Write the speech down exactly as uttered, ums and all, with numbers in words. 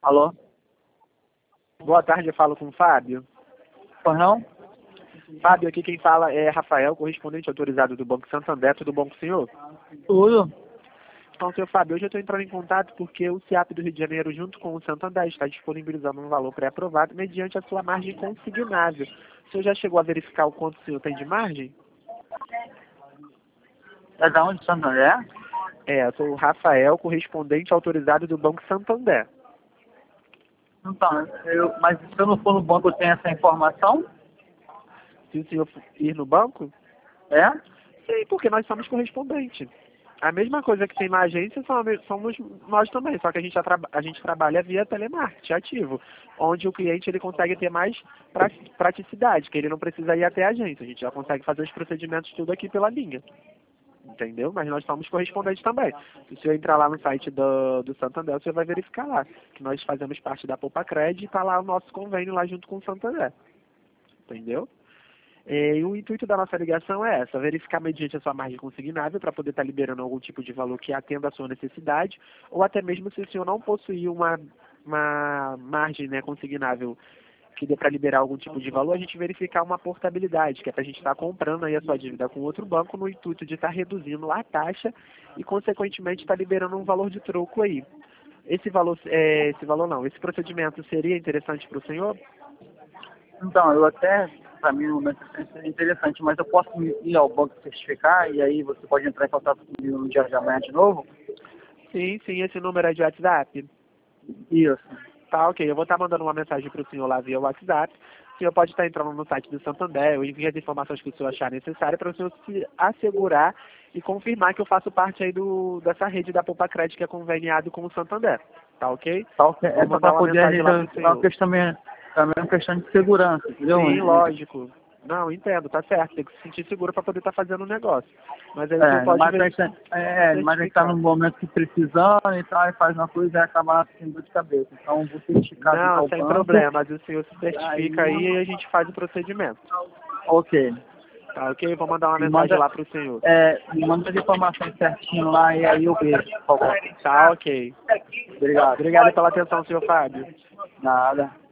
Alô? Boa tarde, eu falo com o Fábio. Pois não? Fábio, aqui quem fala é Rafael, correspondente autorizado do Banco Santander. Tudo bom com o senhor? Tudo. Então, senhor Fábio, hoje eu estou entrando em contato porque o C I A P do Rio de Janeiro, junto com o Santander, está disponibilizando um valor pré-aprovado mediante a sua margem consignável. O senhor já chegou a verificar o quanto o senhor tem de margem? É da onde, Santander? É, eu sou o Rafael, correspondente autorizado do Banco Santander. Então, eu, mas se eu não for no banco, eu tenho essa informação? Se o senhor ir no banco? É? Sim, porque nós somos correspondentes. A mesma coisa que tem na agência somos nós também, só que a gente, a gente trabalha via telemarketing ativo, onde o cliente ele consegue ter mais praticidade, que ele não precisa ir até a agência, a gente já consegue fazer os procedimentos tudo aqui pela linha. Entendeu? Mas nós somos correspondentes também. Se o senhor entrar lá no site do, do Santander, você vai verificar lá que nós fazemos parte da Poupa Cred e está lá o nosso convênio lá junto com o Santander. Entendeu? E o intuito da nossa ligação é essa, verificar mediante a sua margem consignável para poder estar tá liberando algum tipo de valor que atenda à sua necessidade, ou até mesmo se o senhor não possuir uma, uma margem, né, consignável que dê para liberar algum tipo de valor, a gente verificar uma portabilidade, que é para a gente estar tá comprando aí a sua dívida com outro banco no intuito de estar tá reduzindo a taxa e, consequentemente, estar tá liberando um valor de troco aí. Esse valor, é, esse valor não, esse procedimento seria interessante para o senhor? Então, eu até, para mim, no momento é interessante, mas eu posso ir ao banco certificar e aí você pode entrar em contato comigo no dia de amanhã de novo? Sim, sim, esse número é de WhatsApp? Isso. Tá, ok. Eu vou estar mandando uma mensagem para o senhor lá via WhatsApp. O senhor pode estar entrando no site do Santander, eu envio as informações que o senhor achar necessárias para o senhor se assegurar e confirmar que eu faço parte aí do, dessa rede da Poupa Cred que é conveniado com o Santander. Tá ok? Tá, ok. Vou É só mandar para uma poder mensagem lá para o resolver uma senhor. questão, também é uma questão de segurança, entendeu? Sim, lógico. Não, entendo, tá certo. Tem que se sentir seguro para poder estar fazendo o negócio. Mas aí o senhor É, pode mas a ver. gente, é, mas a gente está num momento que precisando e tal, e faz uma coisa e acaba tendo dor de cabeça. Então, vou certificar junto Não, ao sem banco. problema. O senhor se certifica Aí, aí e a gente faz o procedimento. ok. Tá ok? Vou mandar uma Me mensagem manda, lá para o senhor. é, me manda as informações certinho lá e aí eu vejo, por favor. Tá ok. Obrigado. Obrigado pela atenção, senhor Fábio. Nada.